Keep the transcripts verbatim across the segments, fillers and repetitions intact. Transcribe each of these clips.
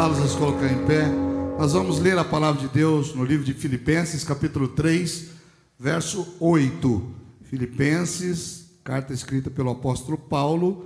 convidá-los a se colocar em pé. Nós vamos ler a palavra de Deus no livro de Filipenses, capítulo três, verso oito. Filipenses, carta escrita pelo apóstolo Paulo,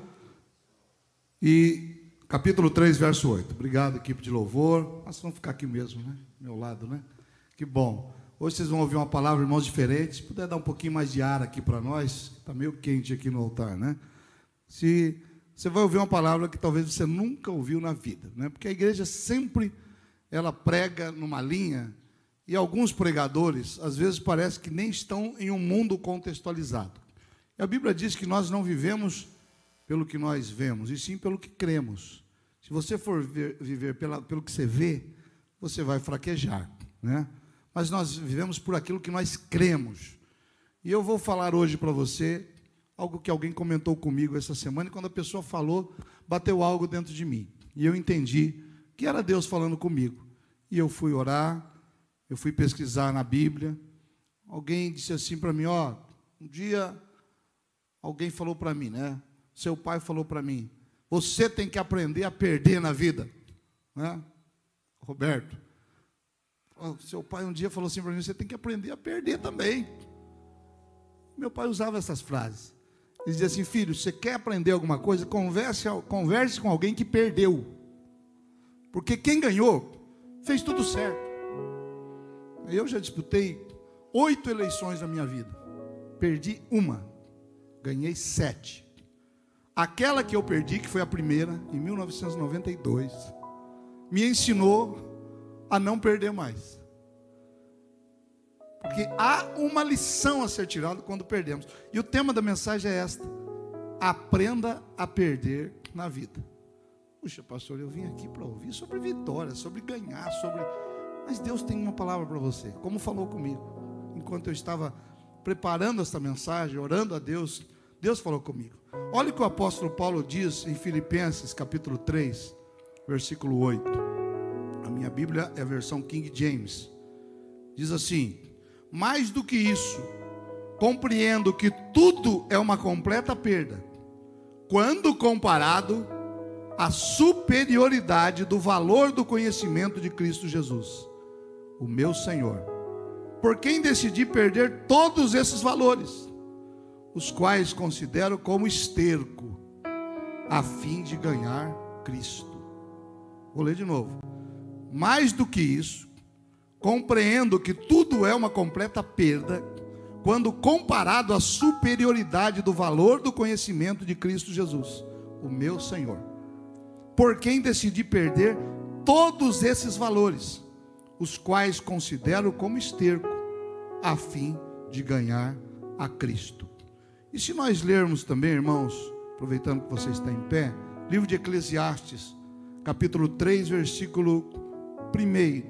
e capítulo três, verso oito. Obrigado, equipe de louvor. Nós vamos ficar aqui mesmo, né? Meu lado, né? Que bom. Hoje vocês vão ouvir uma palavra, irmãos, diferentes. Se puder dar um pouquinho mais de ar aqui para nós, está meio quente aqui no altar, né? Se você vai ouvir uma palavra que talvez você nunca ouviu na vida, né? Porque a igreja sempre ela prega numa linha, e alguns pregadores, às vezes, parece que nem estão em um mundo contextualizado. E a Bíblia diz que nós não vivemos pelo que nós vemos, e sim pelo que cremos. Se você for ver, viver pela, pelo que você vê, você vai fraquejar, né? Mas nós vivemos por aquilo que nós cremos. E eu vou falar hoje para você algo que alguém comentou comigo essa semana, e quando a pessoa falou, bateu algo dentro de mim. E eu entendi que era Deus falando comigo. E eu fui orar, eu fui pesquisar na Bíblia. Alguém disse assim para mim, ó, um dia alguém falou para mim, né? Seu pai falou para mim, você tem que aprender a perder na vida, né? Roberto, seu pai um dia falou assim para mim, você tem que aprender a perder também. Meu pai usava essas frases. Ele dizia assim, filho, você quer aprender alguma coisa? Converse, converse com alguém que perdeu. Porque quem ganhou, fez tudo certo. Eu já disputei oito eleições na minha vida. Perdi uma. Ganhei sete. Aquela que eu perdi, que foi a primeira, em mil novecentos e noventa e dois, me ensinou a não perder mais. Porque há uma lição a ser tirada quando perdemos. E o tema da mensagem é esta: aprenda a perder na vida. Puxa, pastor, eu vim aqui para ouvir sobre vitória, sobre ganhar, sobre... Mas Deus tem uma palavra para você, como falou comigo. Enquanto eu estava preparando esta mensagem, orando a Deus, Deus falou comigo. Olha o que o apóstolo Paulo diz em Filipenses, capítulo três, versículo oito. A minha Bíblia é a versão King James. Diz assim: mais do que isso, compreendo que tudo é uma completa perda, quando comparado à superioridade do valor do conhecimento de Cristo Jesus, o meu Senhor, por quem decidi perder todos esses valores, os quais considero como esterco, a fim de ganhar Cristo. Vou ler de novo. Mais do que isso, compreendo que tudo é uma completa perda, quando comparado à superioridade do valor do conhecimento de Cristo Jesus, o meu Senhor, por quem decidi perder todos esses valores, os quais considero como esterco, a fim de ganhar a Cristo. E se nós lermos também, irmãos, aproveitando que você está em pé, livro de Eclesiastes, capítulo três, versículo um, ele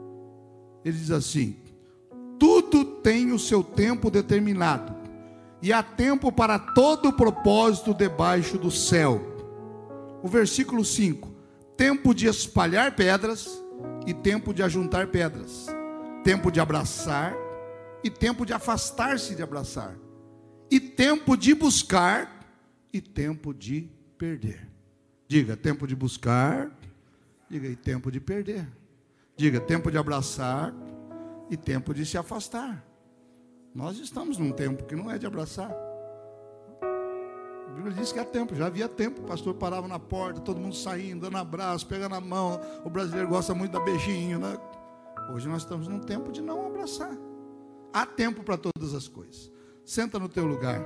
diz assim: tudo tem o seu tempo determinado, e há tempo para todo o propósito debaixo do céu. O versículo cinco: tempo de espalhar pedras e tempo de ajuntar pedras, tempo de abraçar e tempo de afastar-se de abraçar, e tempo de buscar e tempo de perder. Diga, tempo de buscar, diga, e tempo de perder. Diga, tempo de abraçar e tempo de se afastar. Nós estamos num tempo que não é de abraçar. A Bíblia diz que há tempo, já havia tempo, o pastor parava na porta, todo mundo saindo, dando abraço, pegando na mão. O brasileiro gosta muito da beijinho, né? Hoje nós estamos num tempo de não abraçar. Há tempo para todas as coisas. Senta no teu lugar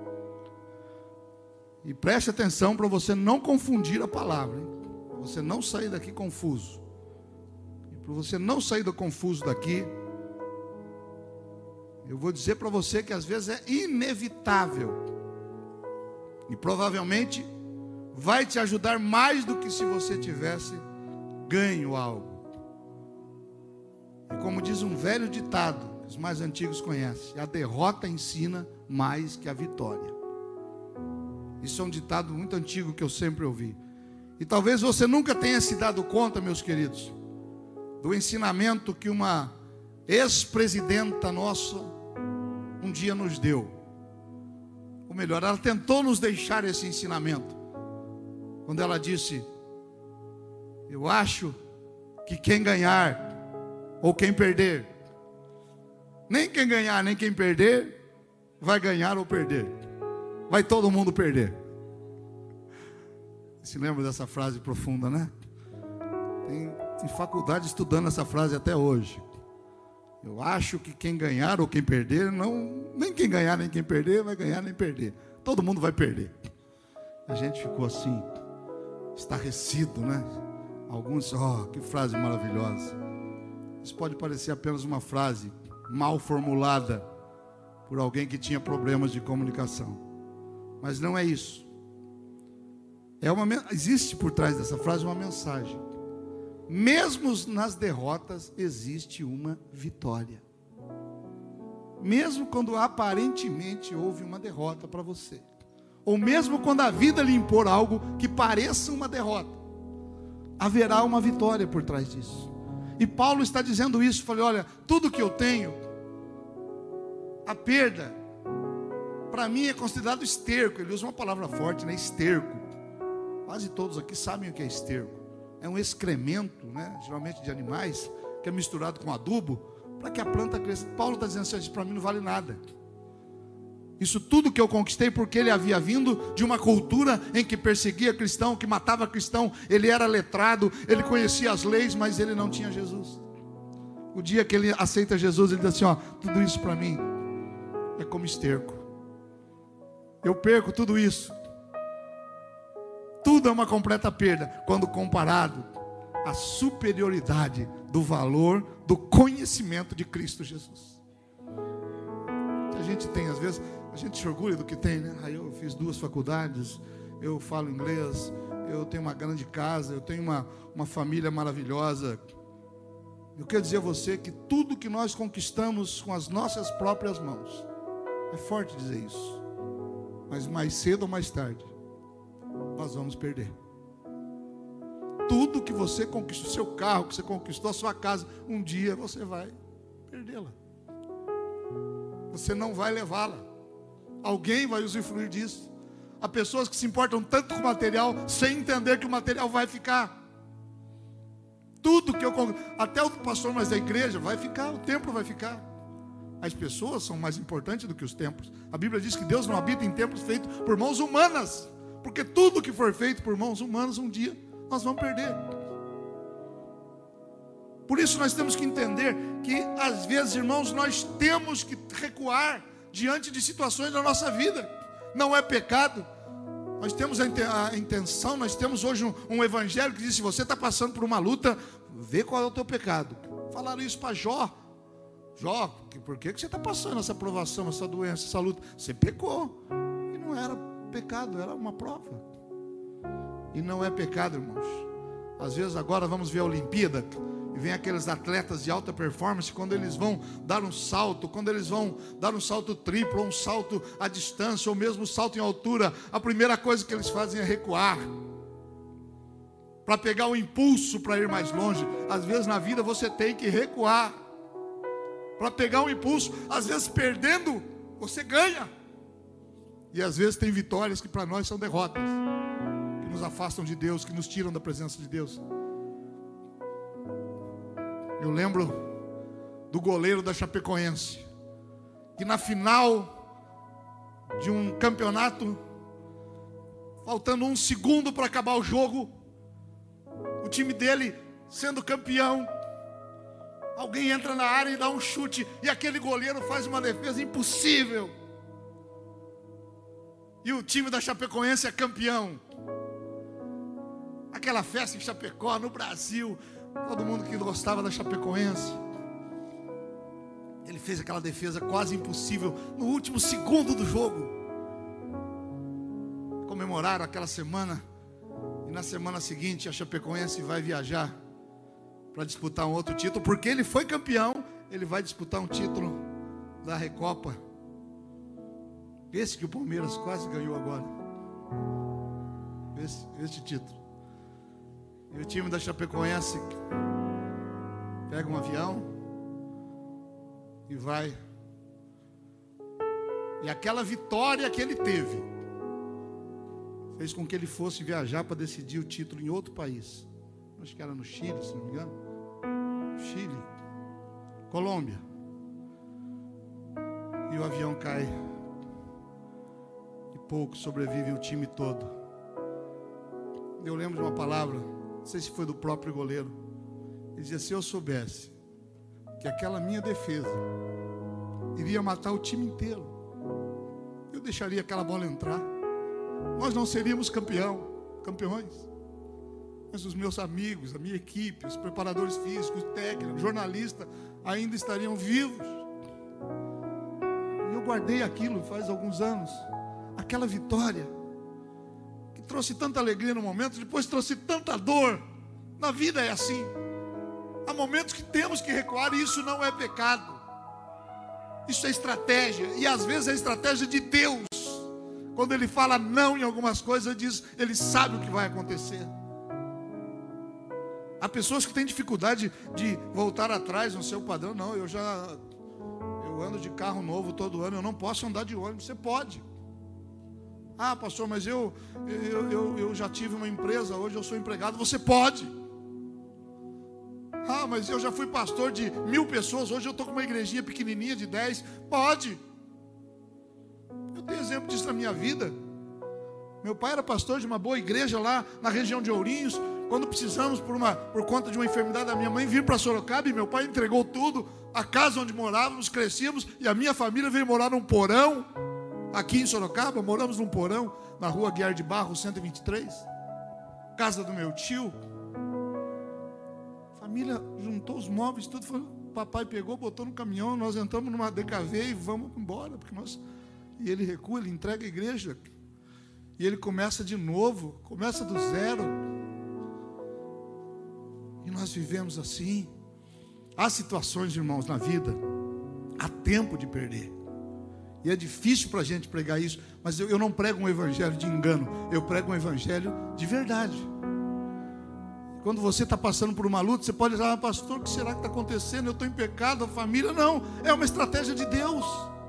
e preste atenção para você não confundir a palavra, hein? Para você não sair daqui confuso. E para você não sair do confuso daqui, eu vou dizer para você que às vezes é inevitável, e provavelmente vai te ajudar mais do que se você tivesse ganho algo. E como diz um velho ditado, que os mais antigos conhecem: a derrota ensina mais que a vitória. Isso é um ditado muito antigo que eu sempre ouvi. E talvez você nunca tenha se dado conta, meus queridos, do ensinamento que uma ex-presidenta nossa um dia nos deu. Ou melhor, ela tentou nos deixar esse ensinamento, quando ela disse: eu acho que quem ganhar ou quem perder, nem quem ganhar nem quem perder vai ganhar ou perder, vai todo mundo perder. Se lembra dessa frase profunda, né? Tem, tem faculdade estudando essa frase até hoje. Eu acho que quem ganhar ou quem perder, não, nem quem ganhar nem quem perder vai ganhar nem perder. Todo mundo vai perder. A gente ficou assim, estarrecido, né? Alguns, oh, que frase maravilhosa. Isso pode parecer apenas uma frase mal formulada por alguém que tinha problemas de comunicação, mas não é isso. É uma, existe por trás dessa frase uma mensagem. Mesmo nas derrotas existe uma vitória. Mesmo quando aparentemente houve uma derrota para você, ou mesmo quando a vida lhe impor algo que pareça uma derrota, haverá uma vitória por trás disso. E Paulo está dizendo isso. Falei, olha, tudo que eu tenho, a perda, para mim é considerado esterco. Ele usa uma palavra forte, né? Esterco. Quase todos aqui sabem o que é esterco. É um excremento, né? Geralmente de animais, que é misturado com adubo, para que a planta cresça. Paulo está dizendo assim, para mim não vale nada. Isso tudo que eu conquistei porque ele havia vindo de uma cultura em que perseguia cristão, que matava cristão. Ele era letrado, ele conhecia as leis, mas ele não tinha Jesus. O dia que ele aceita Jesus, ele diz assim, ó, tudo isso para mim é como esterco. Eu perco tudo isso. Tudo é uma completa perda quando comparado à superioridade do valor do conhecimento de Cristo Jesus. A gente tem, às vezes, a gente se orgulha do que tem, né? Aí eu fiz duas faculdades, eu falo inglês, eu tenho uma grande casa, eu tenho uma, uma família maravilhosa. Eu quero dizer a você que tudo que nós conquistamos com as nossas próprias mãos, é forte dizer isso, mas mais cedo ou mais tarde nós vamos perder. Tudo que você conquistou, o seu carro que você conquistou, a sua casa, um dia você vai perdê-la. Você não vai levá-la. Alguém vai usufruir disso. Há pessoas que se importam tanto com o material, sem entender que o material vai ficar. Tudo que eu até o pastor mais da igreja vai ficar, o templo vai ficar. As pessoas são mais importantes do que os templos. A Bíblia diz que Deus não habita em templos feitos por mãos humanas, porque tudo que for feito por mãos humanas, um dia nós vamos perder. Por isso nós temos que entender que às vezes, irmãos, nós temos que recuar diante de situações da nossa vida. Não é pecado. Nós temos a intenção, nós temos hoje um, um evangelho que diz, se você está passando por uma luta, vê qual é o teu pecado. Falaram isso para Jó. Jó, por que você está passando essa provação, essa doença, essa luta? Você pecou. E não era pecado, era uma prova. E não é pecado, irmãos. Às vezes agora vamos ver a Olimpíada, e vem aqueles atletas de alta performance, quando eles vão dar um salto, quando eles vão dar um salto triplo, ou um salto à distância, ou mesmo um salto em altura, a primeira coisa que eles fazem é recuar, para pegar o impulso para ir mais longe. Às vezes na vida você tem que recuar, para pegar um impulso. Às vezes perdendo, você ganha. E às vezes tem vitórias que para nós são derrotas, que nos afastam de Deus, que nos tiram da presença de Deus. Eu lembro do goleiro da Chapecoense, que na final de um campeonato, faltando um segundo para acabar o jogo, o time dele sendo campeão, alguém entra na área e dá um chute, e aquele goleiro faz uma defesa impossível, e o time da Chapecoense é campeão. Aquela festa em Chapecó, no Brasil, todo mundo que gostava da Chapecoense. Ele fez aquela defesa quase impossível no último segundo do jogo. Comemoraram aquela semana, e na semana seguinte a Chapecoense vai viajar para disputar um outro título, porque ele foi campeão. Ele vai disputar um título da Recopa, esse que o Palmeiras quase ganhou agora, esse, esse título. E o time da Chapecoense pega um avião e vai. E aquela vitória que ele teve fez fez com que ele fosse viajar para decidir o título em outro país. Acho que era no Chile, se não me engano. Chile, Colômbia. E o avião cai. E poucos sobrevivem, o time todo. Eu lembro de uma palavra, não sei se foi do próprio goleiro. Ele dizia: se eu soubesse que aquela minha defesa iria matar o time inteiro, eu deixaria aquela bola entrar. Nós não seríamos campeão, campeões. Mas os meus amigos, a minha equipe, os preparadores físicos, técnicos, jornalistas ainda estariam vivos. E eu guardei aquilo faz alguns anos, aquela vitória que trouxe tanta alegria no momento, depois trouxe tanta dor. Na vida é assim. Há momentos que temos que recuar, e isso não é pecado. Isso é estratégia, e às vezes é estratégia de Deus. Quando Ele fala não em algumas coisas, Ele diz, Ele sabe o que vai acontecer. Há pessoas que têm dificuldade de voltar atrás no seu padrão. Não, eu já eu ando de carro novo todo ano, eu não posso andar de ônibus. Você pode. Ah, pastor, mas eu, eu, eu, eu já tive uma empresa, hoje eu sou empregado. Você pode. Ah, mas eu já fui pastor de mil pessoas, hoje eu estou com uma igrejinha pequenininha de dez. Pode. Eu tenho exemplo disso na minha vida. Meu pai era pastor de uma boa igreja lá na região de Ourinhos. Quando precisamos, por, uma, por conta de uma enfermidade da minha mãe, vir para Sorocaba, e meu pai entregou tudo, a casa onde morávamos, crescíamos, e a minha família veio morar num porão, aqui em Sorocaba. Moramos num porão, na rua Guiar de Barros, cento e vinte e três, casa do meu tio. A família juntou os móveis, tudo, foi, o papai pegou, botou no caminhão, nós entramos numa D K V e vamos embora, porque nós, e ele recua, ele entrega a igreja, e ele começa de novo, começa do zero. E nós vivemos assim. Há situações, irmãos, na vida, há tempo de perder. E é difícil para a gente pregar isso, mas eu, eu não prego um evangelho de engano, eu prego um evangelho de verdade. Quando você está passando por uma luta, você pode dizer: ah, pastor, o que será que está acontecendo? Eu estou em pecado, a família. Não, é uma estratégia de Deus.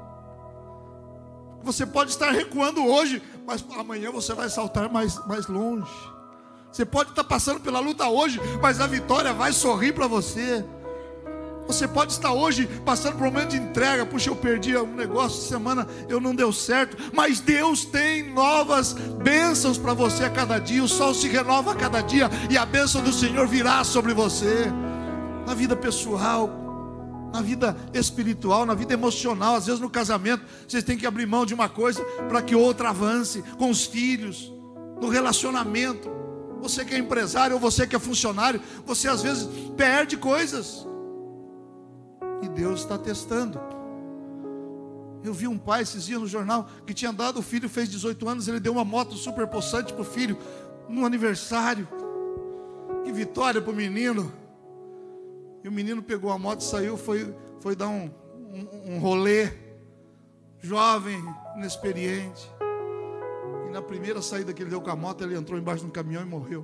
Você pode estar recuando hoje, mas amanhã você vai saltar mais, mais longe. Você pode estar passando pela luta hoje, mas a vitória vai sorrir para você. Você pode estar hoje passando por um momento de entrega. Puxa, eu perdi um negócio essa semana, eu não deu certo. Mas Deus tem novas bênçãos para você a cada dia. O sol se renova a cada dia, e a bênção do Senhor virá sobre você. Na vida pessoal, na vida espiritual, na vida emocional. Às vezes no casamento, vocês têm que abrir mão de uma coisa para que outra avance. Com os filhos, no relacionamento. Você que é empresário ou você que é funcionário, você às vezes perde coisas. E Deus está testando. Eu vi um pai esses dias no jornal que tinha dado, o filho fez dezoito anos, ele deu uma moto super possante para o filho no aniversário. Que vitória para o menino. E o menino pegou a moto e saiu, foi, foi dar um, um, um rolê. Jovem, inexperiente. E na primeira saída que ele deu com a moto, ele entrou embaixo de um caminhão e morreu.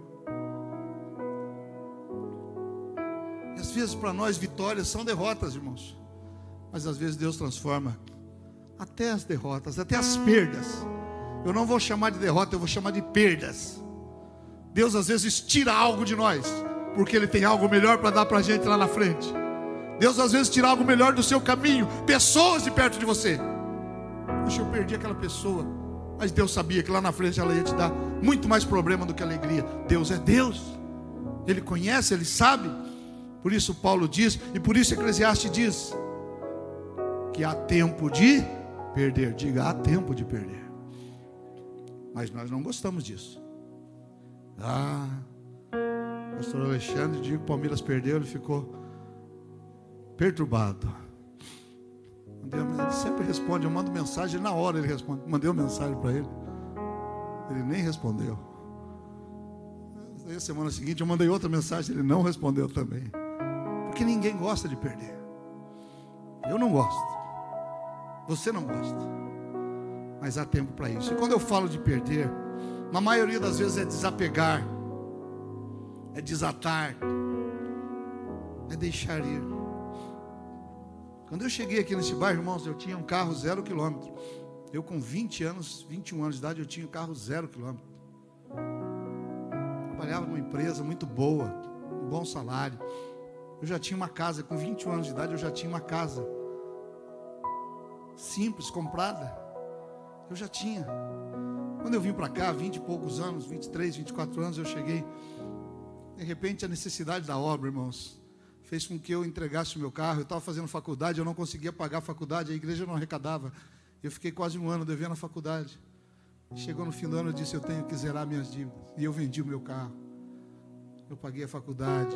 E às vezes para nós vitórias são derrotas, irmãos. Mas às vezes Deus transforma até as derrotas, até as perdas. Eu não vou chamar de derrota, eu vou chamar de perdas. Deus às vezes tira algo de nós, porque Ele tem algo melhor para dar para a gente lá na frente. Deus às vezes tira algo melhor do seu caminho, pessoas de perto de você. Puxa, eu perdi aquela pessoa, mas Deus sabia que lá na frente ela ia te dar muito mais problema do que alegria. Deus é Deus, Ele conhece, Ele sabe. Por isso Paulo diz, e por isso Eclesiastes diz, que há tempo de perder. Diga, há tempo de perder. Mas nós não gostamos disso. Ah, o pastor Alexandre, digo que o Palmeiras perdeu, ele ficou perturbado. Ele sempre responde, eu mando mensagem, na hora ele responde. Mandei uma mensagem para ele, ele nem respondeu. Na semana seguinte eu mandei outra mensagem, ele não respondeu também. Porque ninguém gosta de perder. Eu não gosto, você não gosta, mas há tempo para isso. E quando eu falo de perder, na maioria das vezes é desapegar, é desatar, é deixar ir. Quando eu cheguei aqui nesse bairro, irmãos, eu tinha um carro zero quilômetro. Eu com vinte anos, vinte e um anos de idade, eu tinha um carro zero quilômetro. Trabalhava numa empresa muito boa, um bom salário. Eu já tinha uma casa, com vinte e um anos de idade eu já tinha uma casa. Simples, comprada. Eu já tinha. Quando eu vim para cá, vinte e poucos anos, vinte e três, vinte e quatro anos, eu cheguei. De repente a necessidade da obra, irmãos, fez com que eu entregasse o meu carro. Eu estava fazendo faculdade, eu não conseguia pagar a faculdade, a igreja não arrecadava. Eu fiquei quase um ano devendo a faculdade. Chegou no fim do ano, eu disse, eu tenho que zerar minhas dívidas. E eu vendi o meu carro. Eu paguei a faculdade.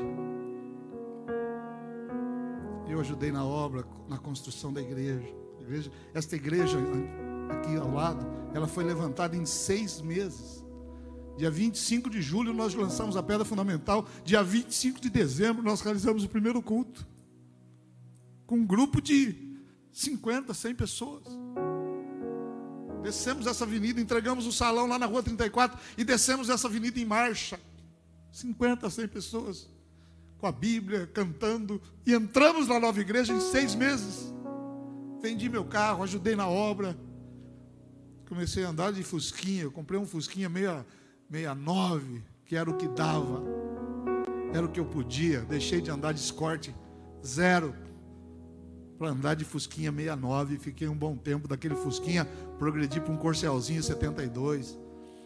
Eu ajudei na obra, na construção da igreja. A igreja esta igreja aqui ao lado, ela foi levantada em seis meses. Dia vinte e cinco de julho nós lançamos a pedra fundamental. Dia vinte e cinco de dezembro nós realizamos o primeiro culto. Com um grupo de cinquenta, cem pessoas. Descemos essa avenida, entregamos o salão lá na rua trinta e quatro e descemos essa avenida em marcha. cinquenta, cem pessoas. Com a Bíblia, cantando. E entramos na nova igreja em seis meses. Vendi meu carro, ajudei na obra. Comecei a andar de fusquinha. Eu comprei um fusquinha meia, meia nove, que era o que dava. Era o que eu podia. Deixei de andar de Escort zero para andar de fusquinha meia nove. Fiquei um bom tempo daquele fusquinha. Progredi para um Corcelzinho setenta e dois.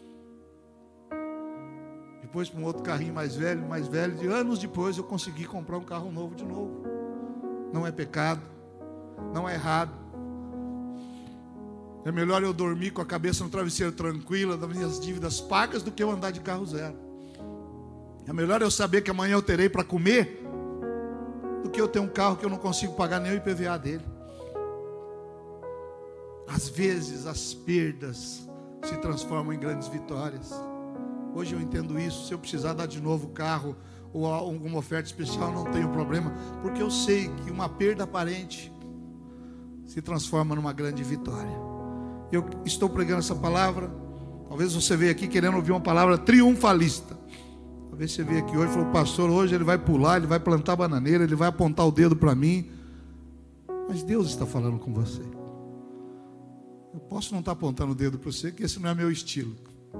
Depois para um outro carrinho mais velho, mais velho. De anos depois eu consegui comprar um carro novo de novo. Não é pecado. Não é errado. É melhor eu dormir com a cabeça no travesseiro tranquila, das minhas dívidas pagas, do que eu andar de carro zero. É melhor eu saber que amanhã eu terei para comer, do que eu ter um carro que eu não consigo pagar nem o I P V A dele. Às vezes as perdas se transformam em grandes vitórias. Hoje eu entendo isso. Se eu precisar dar de novo o carro ou alguma oferta especial, não tenho problema, porque eu sei que uma perda aparente se transforma numa grande vitória. Eu estou pregando essa palavra. Talvez você veja aqui querendo ouvir uma palavra triunfalista. Talvez você veja aqui hoje e falou, pastor, hoje ele vai pular, ele vai plantar bananeira, ele vai apontar o dedo para mim. Mas Deus está falando com você. Eu posso não estar apontando o dedo para você, que esse não é meu estilo.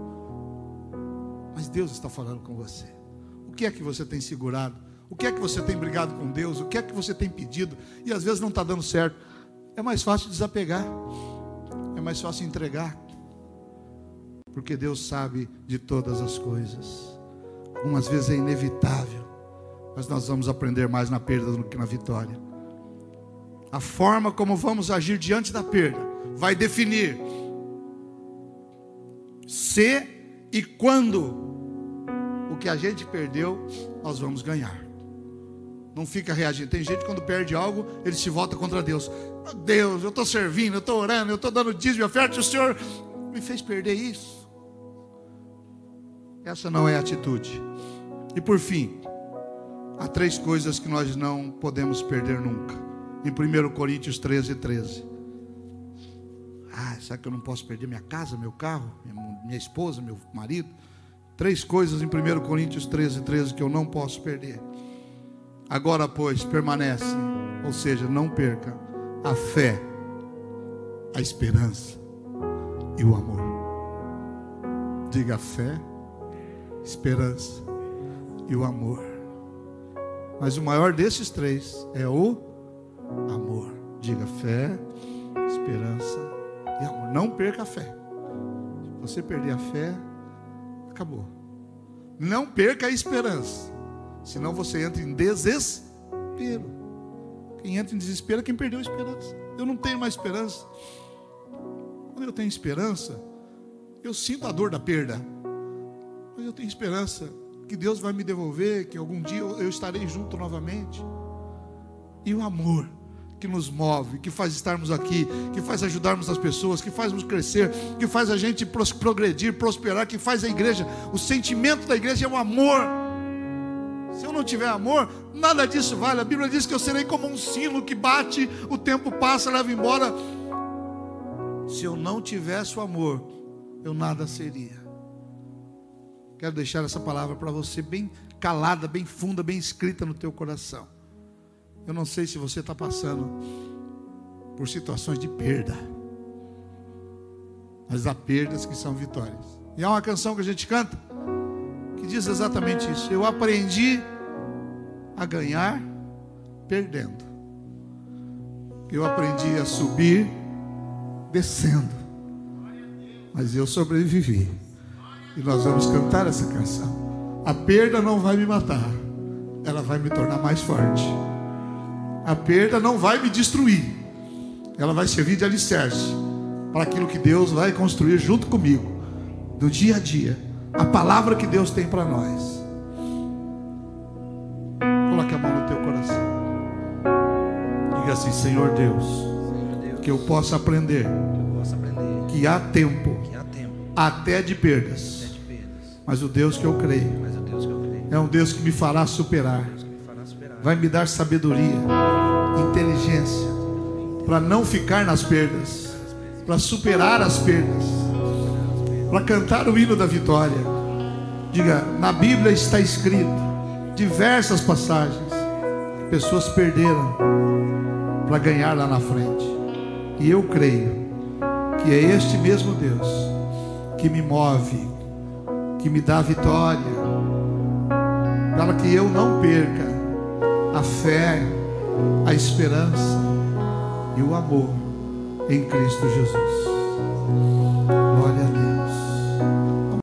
Mas Deus está falando com você. O que é que você tem segurado? O que é que você tem brigado com Deus? O que é que você tem pedido? E às vezes não está dando certo. É mais fácil desapegar. É mais fácil entregar. Porque Deus sabe de todas as coisas. Algumas vezes é inevitável. Mas nós vamos aprender mais na perda do que na vitória. A forma como vamos agir diante da perda vai definir se e quando o que a gente perdeu nós vamos ganhar. Não fica reagindo. Tem gente que quando perde algo, ele se volta contra Deus. Meu Deus, eu estou servindo, eu estou orando, eu estou dando dízimo e oferta, e o Senhor me fez perder isso. Essa não é a atitude. E por fim, há três coisas que nós não podemos perder nunca. Em primeiro Coríntios treze, treze. Ah, será que eu não posso perder minha casa, meu carro, minha, minha esposa, meu marido? Três coisas em primeiro Coríntios treze, treze que eu não posso perder. Agora, pois, permanece, ou seja, não perca a fé, a esperança e o amor. Diga fé, esperança e o amor. Mas o maior desses três é o amor. Diga fé, esperança e amor. Não perca a fé. Se você perder a fé, acabou. Não perca a esperança, senão você entra em desespero. Quem entra em desespero é quem perdeu a esperança. Eu não tenho mais esperança. Quando eu tenho esperança, eu sinto a dor da perda, mas eu tenho esperança que Deus vai me devolver, que algum dia eu estarei junto novamente. E o amor que nos move, que faz estarmos aqui, que faz ajudarmos as pessoas, que faz nos crescer, que faz a gente progredir, prosperar, que faz a igreja, o sentimento da igreja é o amor. Se eu não tiver amor, nada disso vale. A Bíblia diz que eu serei como um sino que bate, o tempo passa, leva embora. Se eu não tivesse o amor, eu nada seria. Quero deixar essa palavra para você bem calada, bem funda, bem escrita no teu coração. Eu não sei se você está passando por situações de perda, mas há perdas que são vitórias. E há uma canção que a gente canta que diz exatamente isso. Eu aprendi a ganhar perdendo. Eu aprendi a subir descendo, mas eu sobrevivi. E nós vamos cantar essa canção. A perda não vai me matar, ela vai me tornar mais forte. A perda não vai me destruir, ela vai servir de alicerce para aquilo que Deus vai construir junto comigo, do dia a dia, a palavra que Deus tem para nós. Coloque a mão no teu coração. Diga assim: Senhor Deus, Senhor Deus, que eu possa aprender, que eu possa aprender que há tempo, que há tempo até de perdas, até de perdas, mas o Deus que eu creio mas o Deus que eu creio é um Deus que me fará superar, Deus que me fará superar, vai me dar sabedoria, inteligência, para não ficar nas perdas, para superar as perdas, para cantar o hino da vitória. Diga: na Bíblia está escrito diversas passagens, pessoas perderam para ganhar lá na frente, e eu creio que é este mesmo Deus que me move, que me dá vitória, para que eu não perca a fé, a esperança e o amor em Cristo Jesus.